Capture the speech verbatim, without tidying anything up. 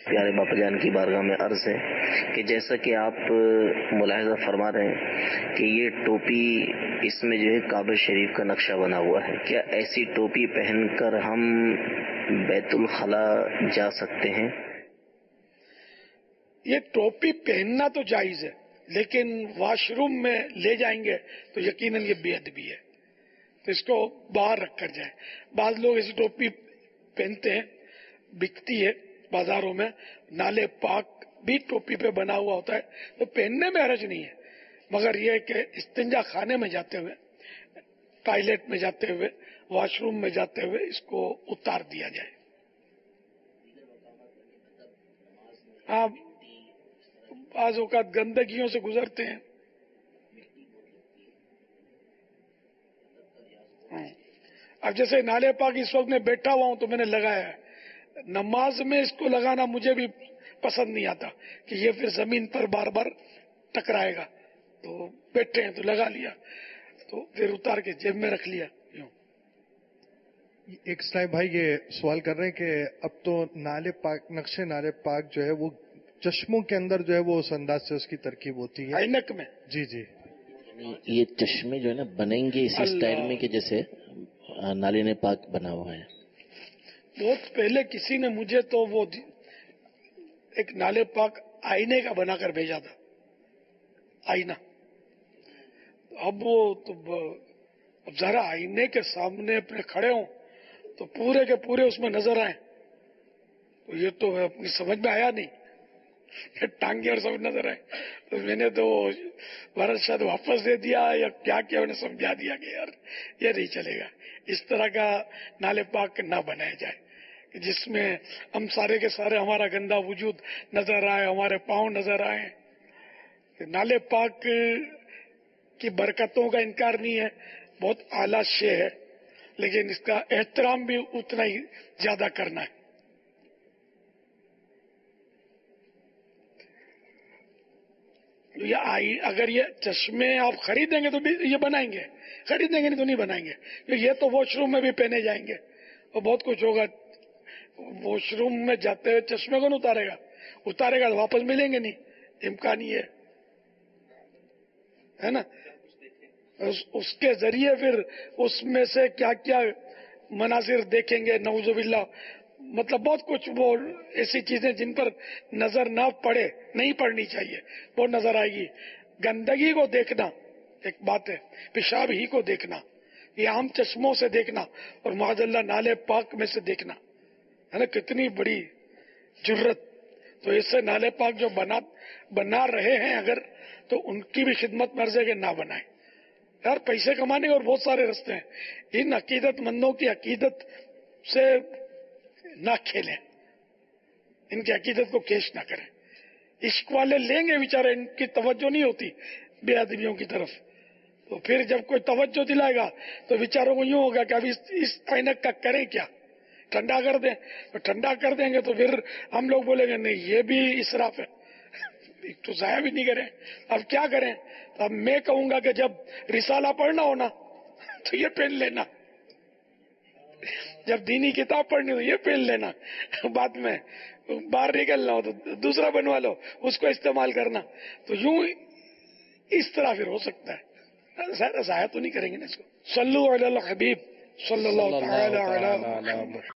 پیارے باپا جان کی بارگاہ میں عرض ہے کہ جیسا کہ آپ ملاحظہ فرما رہے ہیں کہ یہ ٹوپی اس میں جو ہے کعبہ شریف کا نقشہ بنا ہوا ہے، کیا ایسی ٹوپی پہن کر ہم بیت الخلا جا سکتے ہیں؟ یہ ٹوپی پہننا تو جائز ہے، لیکن واش روم میں لے جائیں گے تو یقیناً یہ بے ادبی ہے، تو اس کو باہر رکھ کر جائیں۔ بعض لوگ ایسی ٹوپی پہنتے ہیں، بکتی ہے بازاروں میں، نالے پاک بھی ٹوپی پہ بنا ہوا ہوتا ہے، تو پہننے میں حرج نہیں ہے، مگر یہ کہ استنجا خانے میں جاتے ہوئے، ٹوائلٹ میں جاتے ہوئے، واش روم میں جاتے ہوئے اس کو اتار دیا جائے۔ آپ بعض اوقات گندگیوں سے گزرتے ہیں، اب جیسے نالے پاک اس وقت میں بیٹھا ہوا ہوں تو میں نے لگایا ہے، نماز میں اس کو لگانا مجھے بھی پسند نہیں آتا کہ یہ پھر زمین پر بار بار ٹکرائے گا، تو بیٹھے ہیں تو لگا لیا، تو پھر اتار کے جیب میں رکھ لیا۔ ایک صاحب بھائی یہ سوال کر رہے ہیں کہ اب تو نالے پاک، نقش نالے پاک جو ہے وہ چشموں کے اندر جو ہے وہ اس انداز سے اس کی ترکیب ہوتی ہے، اینک میں۔ جی جی، یہ چشمے جو ہے نا بنیں گے اسی اسٹائل میں کہ جیسے نالے نے پاک بنا ہوا ہے۔ بہت پہلے کسی نے مجھے تو وہ ایک نالے پاک آئینے کا بنا کر بھیجا تھا، آئینہ۔ اب وہ تو اب ذرا آئینے کے سامنے اپنے کھڑے ہوں تو پورے کے پورے اس میں نظر آئے، تو یہ تو اپنی سمجھ میں آیا نہیں، ٹانگے اور سب نظر آئے، تو میں نے تو بھارت شاید واپس دے دیا یا کیا کیا، انہیں سمجھا دیا کہ یار یہ نہیں چلے گا، اس طرح کا نالے پاک نہ بنایا جائے جس میں ہم سارے کے سارے ہمارا گندا وجود نظر آئے، ہمارے پاؤں نظر آئے۔ نالے پاک کی برکتوں کا انکار نہیں ہے، بہت اعلیٰ شے ہے، لیکن اس کا احترام بھی اتنا ہی زیادہ کرنا ہے۔ اگر یہ چشمے آپ خریدیں گے تو بھی یہ بنائیں گے، خریدیں گے نہیں تو نہیں بنائیں گے، یہ تو واش روم میں بھی پہنے جائیں گے اور بہت کچھ ہوگا۔ واش روم میں جاتے ہوئے چشمے کون اتارے گا؟ اتارے گا تو واپس ملیں گے نہیں، امکان ہی ہے ہے نا۔ اس کے ذریعے پھر اس میں سے کیا کیا مناظر دیکھیں گے، نعوذ باللہ، مطلب بہت کچھ، وہ ایسی چیزیں جن پر نظر نہ پڑے، نہیں پڑنی چاہیے، وہ نظر آئے گی۔ گندگی کو دیکھنا ایک بات ہے، پیشاب ہی کو دیکھنا، یہ عام چشموں سے دیکھنا اور معاذ اللہ نالے پاک میں سے دیکھنا ہے نا، کتنی بڑی جرت۔ تو اس سے نالے پاک جو بنا بنا رہے ہیں اگر، تو ان کی بھی خدمت مرض ہے کہ نہ بنائیں یار، پیسے کمانے کے اور بہت سارے راستے ہیں، ان عقیدت مندوں کی عقیدت سے نہ کھیلیں، ان کی عقیدت کو کیش نہ کریں۔ عشق والے لیں گے بیچارے، ان کی توجہ نہیں ہوتی بے ادبیوں کی طرف، تو پھر جب کوئی توجہ دلائے گا تو بیچاروں کو یوں ہوگا کہ اب اس اینک کا کریں کیا، ٹھنڈا کر دیں، تو ٹھنڈا کر دیں گے تو پھر ہم لوگ بولیں گے نہیں یہ بھی اسراف ہے، تو ضائع بھی نہیں کریں، اب کیا کریں؟ اب میں کہوں گا کہ جب رسالہ پڑھنا ہونا تو یہ پہن لینا، جب دینی کتاب پڑھنی ہو یہ پہن لینا، بعد میں باہر نکلنا ہو تو دوسرا بنوا لو، اس کو استعمال کرنا، تو یوں اس طرح پھر ہو سکتا ہے، ضائع تو نہیں کریں گے نا اس کو۔ صلو علی الحبیب صلی اللہ تعالی علی